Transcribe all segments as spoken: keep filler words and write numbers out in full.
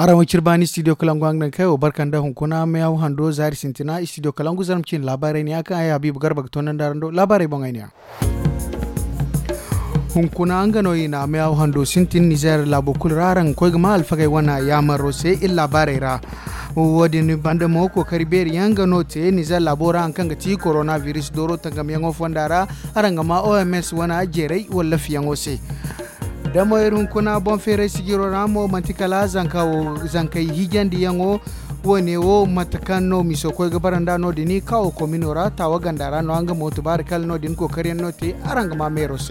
Ara wacir bani studio Kalangu an kai o barkan da hunkuna mai hau hando zari sintina studio Kalangu zarmcin labarai ne akan ai Habibu Garba tonan darando labarai bon ainiya. Hunkuna an gano ina mai hau hando sintin Niger labo kulraran koi gama alfagai wana ya maro sai il labarai ra. Wadin banda mo ko kariberi yanga no te Niger labora an kan gati coronavirus doro tangam yango fondara arangama O M S wana jerai wala fiyango se. Damo irun kuna bon fere sigiro ramo mantikala zankawo zankai higandi yango wone wo matakano misoko gabaranda no dini kawo kominora tawagandara no anga motu barkal no din ko kariyan no te aranga ma merose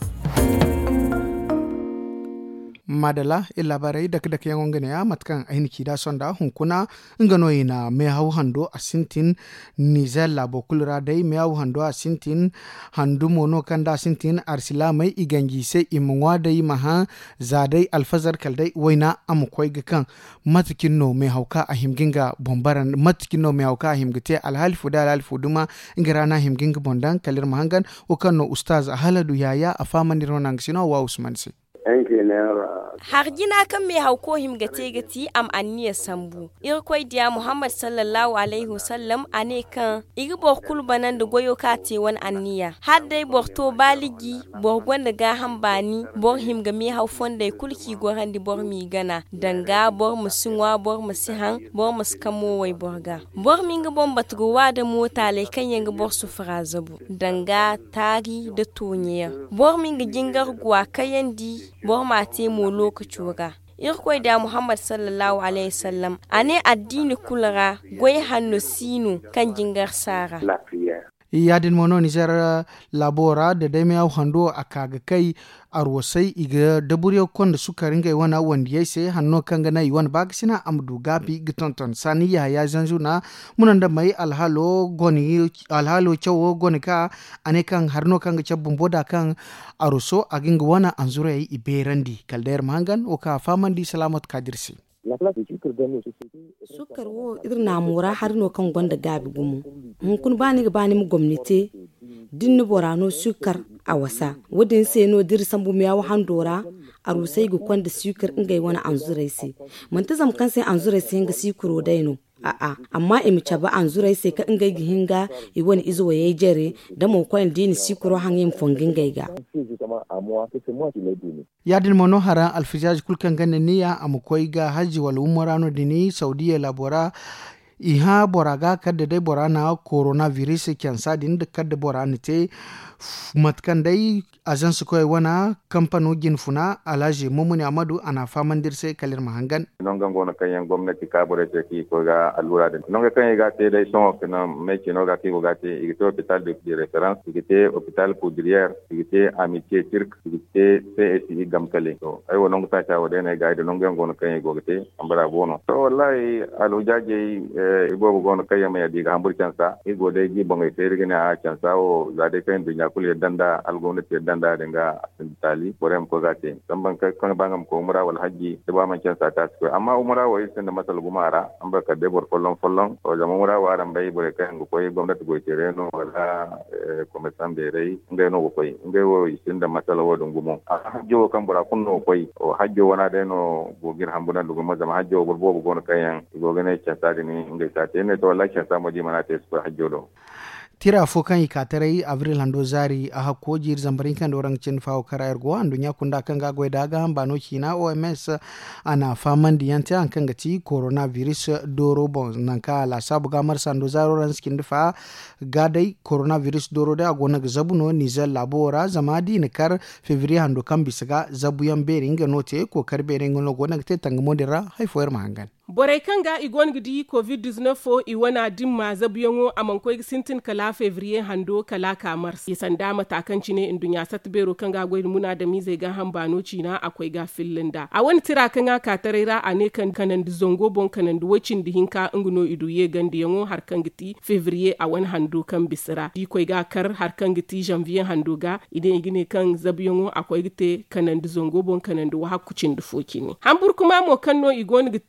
madala ilabarai dak dak yango ngene ya matkan ainiki da sonda hunkuna ngano ina me haw hando asintin Niger labo kulra dai me haw hando asintin handu mono kanda asintin arsila mai igangi se imwa dai maha zadai alfazar kaldai waina amkoi gakan matkin no me hawka ahimginga bombaran matkin no me hawka ahimgite alhalfu da alhalfu duma ngirana himginga bondan kalir mahangan o kanno ustaz haladu yaya afamani ronang sino wa usman si har gina kan mai hauko himgate gati am anniya sambu irkoi dia Muhammad sallallahu alaihi wasallam ane kan igi bor kulbanan da goyo kate wan anniya har dai bor to baligi bor gonda ga hambani bor himga mai haufon dai kulki goran di bor mi gana danga bor musinwa bor musihan bor muskamo wai borga bor minga bom batruwa da mota lai kan yanga bor su farazabu danga tari da toniya bor minga jingar gwa kayandi bor mate mo lokaci ga irkoi da Muhammad sallallahu alaihi wasallam ane addini kulara goy hanno sino kan jingar sara yadin mono Niger labora da dai mai hando akaga kai arwasai iga daburiyo konda suka ringa wana wanda yayi sai hanno kan ga nayi wan bagsina amdu gabi gitonton sani ya ya zanjuna munan da mai alhalo goni alhalo chawo goni ka ane kan harno kan ga chabbun boda kan aruso aginga wana anzura yayi iberandi kalder mangan o ka famandi salamat kadirsi sukar wo idir na mura har no kan gonda gabi gumu mun kun bani ga bani mu gwamnati dinni borano sukar a wasa wadin sai no dir sambu miya wa handora arusai gu kwanda sukar ingai wani anzurai sai mun tazam kan sai anzurai sai ga sikuro daino a a amma imi chaba anzurai sai ka ingai gihinga i wani izo yayi jere da mo kwan dini sikuro hangin fongin gaiga yadin mono hara alfijaj kulkan ganin niya amkoi ga haji wal umrano dini saudiya labora iha boraga kadda dai borana coronavirus kyansa din da kadda borana te matkan dai azan su koy wana kampano ginfuna alaji mumuni amadu ana faman dirse kalir mahangan non gango na kayan gwamnati ka bore te ki ko ga allura de non ga kan ga te dai son kana me ki no ga ki go ga te igite hospital de référence igite hospital poudrière igite amitié turc igite C S I gamkale to ay wonon ta ta wode ne ga de non gango na kayan go ga te ambara bono to wallahi alujaje ibo go na kayan me diga hamburkan sa igo dai gi bongai te rigina a kan sa o za dai kan dunya kule danda algona te danda dinga asibitali borem ko gate dan ban kai kan bangam ko umra wal haji da ba man kan sa ta ko amma umra wa yi da masal gumara an baka de bor follon follon o jama umra wa ran bai bore kai ngo koy gwamnati go tere no wala ko mesan be rai ngai no koy ngai wo yi da masal wo dum gumo hajjo kan bora kunno koy o hajjo wana de no go gir hambuna dugo ma jama hajjo bor bo go no kayan go gane cha ta ni ngai ta te ne to wallahi cha ta mo di mana te ko hajjo do tira fo kan ikatarai avril hando zari a hakko jir zambarin kan dorang cin fawo karayar go andu nya kunda kan ga goida ga bano kina O M S ana faman diyanta an kan gati coronavirus doro bon nan ka la sabu ga mar sando zaro ran skin fa gadai coronavirus doro da gona ga zabuno Niger labora zamadi ne kar fevrier hando kan bisga zabuyan beringa note ko kar beringa no gona te tang modera hay foyer mahangan borai kanga igon gidi covid nineteen fo iwana dimma zabuyango amankoi sintin kala fevrier hando kala kamar isanda matakan cine in dunya satbero kanga goyi muna da mize ga hambano cina akwai ga fillinda a wani tira kanga ka tarera ane kan kanan zongo bon kanan wacin dihinka nguno iduye gandi yango har kan giti fevrier a wani hando kan bisira di koi ga kar har kan giti janvier hando ga idan igine kan zabuyango akwai gite kanan zongo bon kanan wa hakucin dufokini hambur kuma mo kanno igon gite har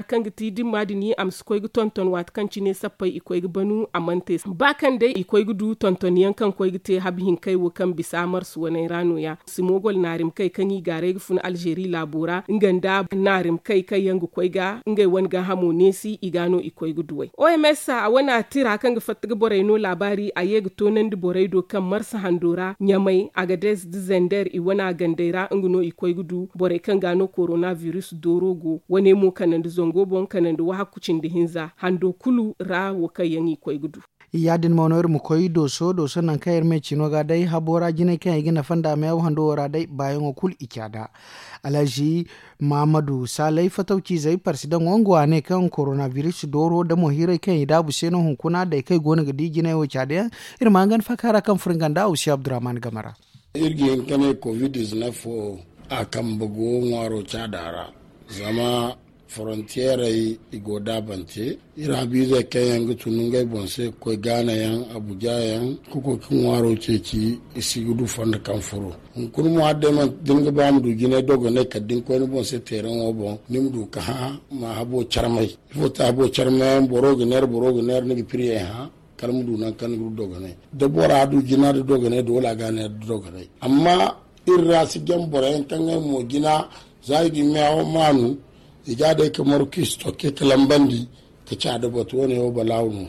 kan giti dimma dini am skoy gu tonton wat kan cine sappai ikoy gu banu amante ba kan dai ikoy gu du tonton yan kan koy gite habhin kai wo kan bisamar su wani rano ya simogol narim kai kan yi gare gu fun Algeria labora nganda narim kai kai yangu koy ga ngai wanga hamo nesi igano ikoy gu duwai O M S a wana tira kan ga fatga borai no labari a yega tonan di borai do kan marsa handora nyamai agades dizender i wana gandaira nguno ikoy gu du borai kan gano coronavirus dorogo wane mo kanan da zongo bon kanan da wahakucin da hinza hando kulu ra wo kai yangi koy gudu yadin monoir mu koy doso doso nan kayar me chino ga dai habora jine kan igina fanda me hando wara dai bayan okul ikyada alaji Mamadu Salai fatauci zai farsidan wangwa ne kan coronavirus doro da mohira kan ida buseno hunkuna da kai gona gadi gina yo kyada irma gan fakara kan furganda Usi Abdurrahman Gamara irgin kane covid nineteen akan bugo ngwaro chadara zama frontiere igoda bante ira bize kayan gutunungai bonse ko gana yan abuja yan kuko kinwaro ceci isigudu fond kanfuro kun mo adde man dinga bam du gine dogo ne kadin ko bonse terrain o bon nimdu ka ha ma habo charmai fota habo charmai borogo ner borogo ner ne priye ha kalmudu nan kan gu dogo ne de bora du gina du dogo ne do la gane du dogo ne amma irra sigem bora en kan mo gina zaigi mewo manu igade kamar kisto ke kalambandi ka ci da batu ne o balawunu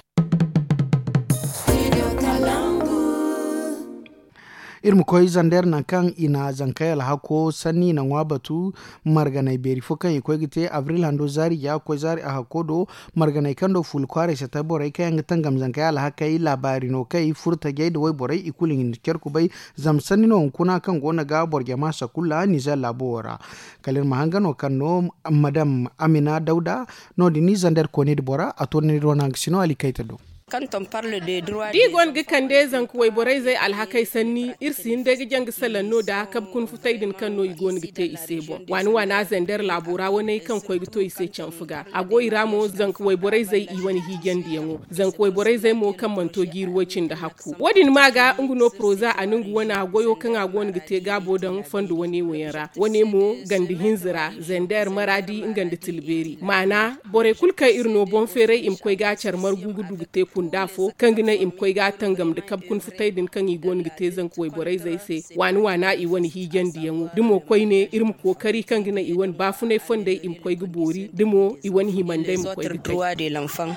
irmu koy zander nan kan ina zankayal hako sanni nan wabatu marganai beri fukan ikoy gite avril hando zari ya koy zari a hakodo marganai kando ful kware sa ta borai kayan tangam zankayal hakai labari no kai furta gai da wai borai ikulin kerku bai zam sanni no kuna kan gona ga borge masa kula ni za labora kalin mahangano kanno madam Amina Dauda no di ni zander ko ne bora atoni ronang sino alikaita do Quand on parle de droit di gon ga kande zan kuwai borai zai alhakai sanni irsi inda ga jang salan no da kab kun futai din kan no igon gite isebo wani wana zandar labora wani kan koi gito ise can fuga agoi ramo zan kuwai borai zai i wani higen diyango zan kuwai borai zai mo kan manto girwacin da hakku wadin maga nguno proza anungu wana goyo kan agon gite gabo dan fandu wani wayara wani mo gandi hinzira zandar maradi ingandi tilberi mana borai kulka irno bon fere im koi ga charmar gugudu gite kundafo kan gina im koi ga tangam da kab kun fitai din kan igon gite zan koi borai zai se wani wana i wani higen diyango dimo koi ne irim kokari kan gina i wani bafune fonde im koi gubori dimo i wani himandai mu koi gite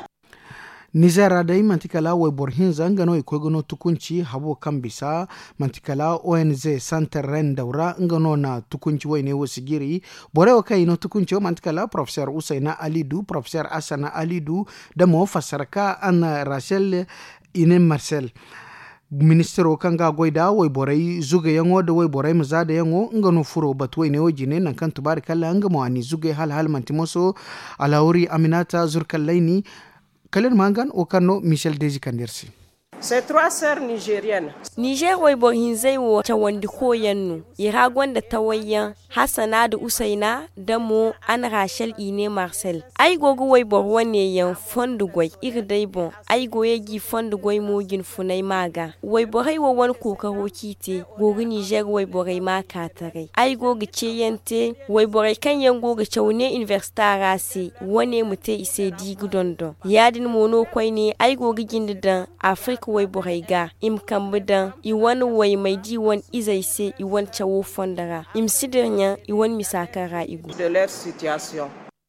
Nizera dai mantikala wai borhin zangano ikoy gono tukunci habo kan bisa mantikala O N G Center Ren daura ngano na tukunci wai ne wasigiri bore wakai no tukunci mantikala Professor Usaina Alidu Professor Asana Alidu da mo fasarka an Rachel Ine Marcel Ministero kanga goida wai borai zuga yango da wai borai maza da yango ngano furo batwai ne wajine nan kan tubarikalla ngamo ani zuga hal hal mantimoso alawuri Aminata Zurkallaini Kalen Mangan Okano Michel Dezi Kandersi. Ces trois sœurs nigériennes. Niger wai bo hinzai wo ta wandi koyannu. Ira gwanda tawayyan Hassana da Usaina da mo an Rachel Ine Marcel. Ai gogo wai bo wane yan fondu gwai ir dai bon. Ai goye gi fondu gwai mo gin funai maga. Wai bo hai wo wan koka hokite. Gogo Niger wai bo rai ma katare. Ai gogo ce yante wai bo rai kan yan gogo chaune universitara se wane mute ise di gudondo. Yadin mono kwai ne ai gogo gindidan Afrika wai boraiga im kambudan iwan wai mai diwan izaise iwan chawo fondara im sidirnya iwan misakara igu de leur situation.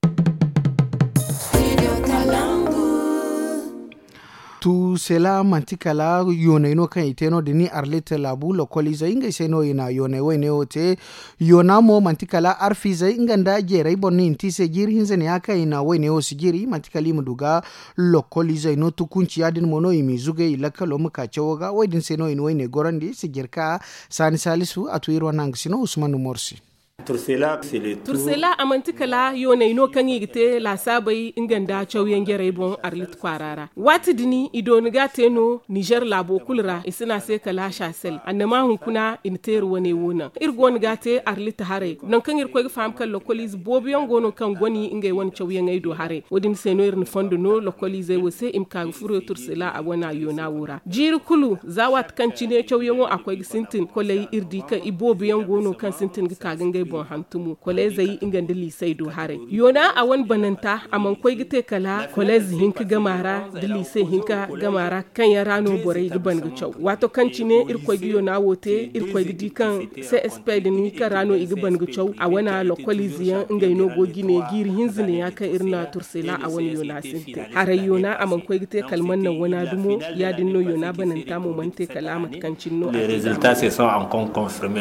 Tu sela mantikala yone ino kan iteno dini arlete labu lokoliza inga iseno ina yone wene ote yonamo mantikala arfiza inganda jerai bonni intise giri hinzene yaka ina wene o sigiri mantikali muduga lokoliza ino tukunci yadin mono imizuge ilaka lo muka chawoga wedin seno ino wene gorandi sigirka sani salisu atuiro nangsino Usmanu Morsi. Tursela Tursela amantikala yone ino kangi gite la sabai inganda chawyen gere bon arlit kwarara wati dini idoni gate no Niger labo kulra isina se kala shasel annama hun kuna inter wone wona irgon gate arlit hare non kangir ko fam kal lokolis bobiyon gono kan goni ingay won chawyen ay do hare wodin seno irn fondo no lokolize wose imka furo Tursela abona yona wura jir kulu zawat kan cine chawyen akoy sintin kolay irdi ka ibobiyon gono kan sintin ga kagangay bon hantumu koleze yi ingandi lisai do hare yona a wan bananta aman koy gite kala koleze hinka gamara da lisai hinka gamara kan ya rano borai giban gichau wato kanci ne irkoy giyo na wote irkoy gidi kan C S P da ni ka rano igiban gichau a wana lokaliziyan ingai no gogi ne giri hinzine ya kan irna tursela a wani yona sinte hare yona aman koy gite kalman nan wana dumo ya dinno yona bananta mu mante kalamat kancin no les résultats se sont encore confirmés.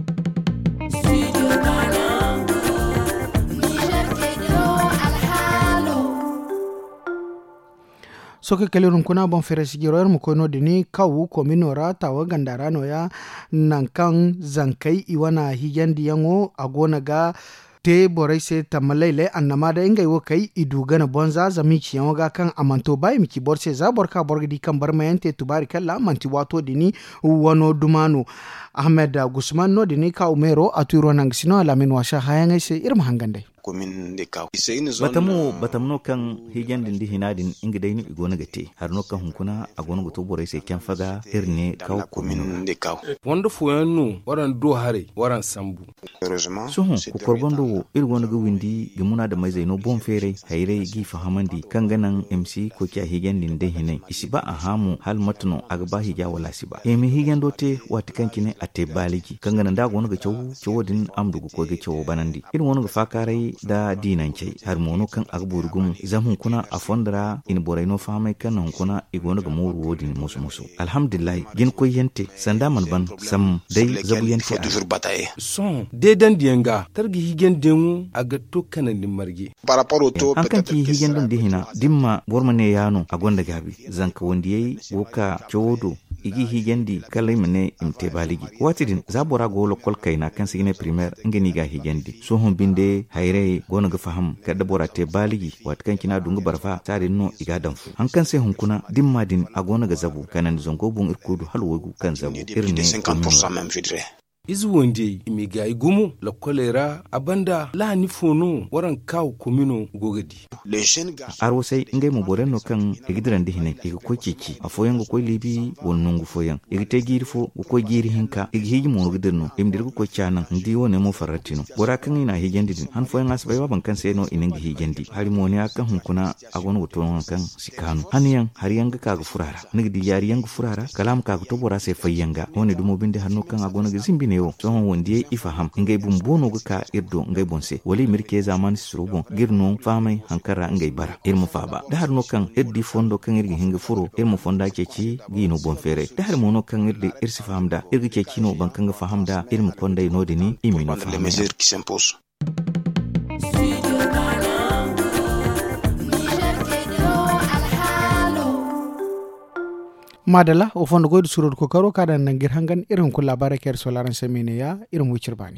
soke kelirun kuna bon fere sigiro mu kono dini kawu kominora tawa gandarano ya nankan zankai iwana higandi yango agona ga te borai se tamalaile annama da ingai wo kai idu gana bonza zami ci yawaga kan amanto bai miki borse za borka borgidi kan barmayante tubari kala manti wato dini wano dumano Ahmed Gusman no dini ka umero aturo nangsino alamin washa hayanga se irma hangande komin de kaw batamu batamno kan higen din di hinadin ingidai ni igona gate har no kan hunkuna agona goto borai se kan faga irne kaw komin de kaw wanda foyanno waran do hare waran sambu sohon ku korbondo irgona ga windi gimuna da mai zaino bon fere hayre gi fahamandi kan ganan M C ko kya higen din de hinai isiba a hamu hal matno agba higa wala siba e mi higen dote watikan kine ate baliki kan ganan da gona ga cewu cewu din amdu ko ga cewu banandi irin wani ga fakarai da dinance har mono kan agburgum zamun kuna afondra in boraino famai kan kuna igona ga moru wodin musu musu alhamdulillah gin koyente sanda man ban sam dai zabu yente son de dan dianga targi higen dengu aga to kanan din marge an kan ki higen don dihina dimma bormane yano agonda gabi zanka wondiyai woka chodo igi higendi kalai mane imte baligi watidin zabora golo kol kaina kan sigine primaire ngeni ga higendi so hon binde hayre gona ga faham kada bora te baligi wat kan kina dungu barfa tare no iga danfu an kan sai hunkuna dimma din agona ga zabu kanan zongo bun irkudu halwogu kan zabu irne cinquante pour cent même je dirais izu wonde imiga igumu la kolera abanda la ni fono waran kaw komino gogadi aro sai ngai mu boreno kan igidran dihine iga ko kiki afoyan go ko libi wonnungu foyan igite girfo ko giri hinka igiji mu gidirno imdirgo ko chanan ndi wone mo faratino bora kan ina higendi din han foyan asbai wa bankan sai no iningi higendi hari mo ne akan hunkuna agon go ton kan sikanu haniyan hari yanga ka go furara nigdi yari yanga furara kalam ka go to bora sai fayanga woni dumo binde hanno kan agon go zimbi yo sohon wondiye ifaham ngay bumbono ka irdo ngay bonse wali mirke zaman surubon girno famai hankara ngay bara irmo faba da har no kan irdi fondo kan irgi hinga furo irmo fonda ceci gino bon fere da har mono kan irdi irsi fahamda irgi ceci no ban kan fahamda irmo konday no dini imino les mesures qui s'imposent. madala o fondo goydo surod ko karo kada nangir hangan irin ko labara ker solaran semene ya irin wucirbani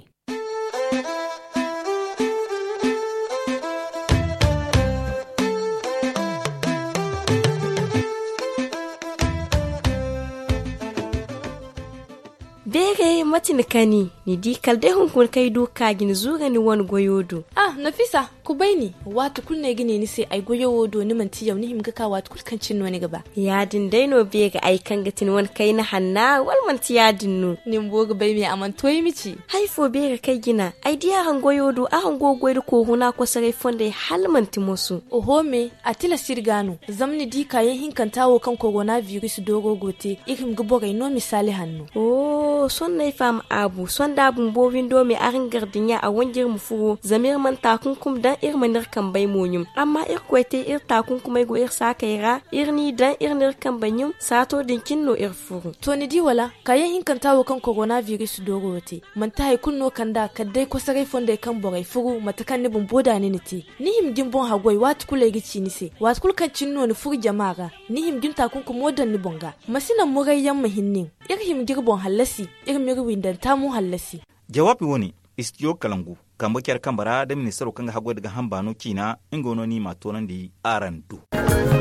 bere matin kani ni di kalde hun kun kai doka gin zuga ni wani goyodo ah nafisa ku baini watu kulne gine ni sai ai goyodo ni manti yau ni himga ka watu kulkan cin wani gaba ya din dai no be ga ai kan gatin wani kai na hanna wal manti ya dinnu ni mbo ga bai mi aman toyi mici haifo be ga kai gina ai dia han goyodo a han gogoydo ko huna ko sare fonde hal manti musu oho me atila sirgano zamni di kayan hinkan tawo kan corona virus dogo gote ikim gubo ga no misali hannu oh son nay fam abu son da bun bo windo me arin gardinya a wangir mu fugo zamir man takunkum dan ir manir kan bai monyum amma ir kwete ir takunkum ai go ir sakaira ir ni dan ir nir kan banyum sato dinkin no ir fugo to ni di wala kayan hinkan tawo kan coronavirus dogo wote man tai kunno kanda kadai ko sarai fonde kan borai fugo matakan ni bun boda ni niti ni him gin bon hagoi wat kule gici ni se wat kul kan cinno ni fugo jama'a ni him gin takunkum modan ni bonga masina murayyan mahinnin ir him girbon halasi ir mi windan tamu halasi jawabi woni istiyo kalangu kamba kyar kambara da ministero kanga hagoi daga hambano kina ingono ni matonan di arandu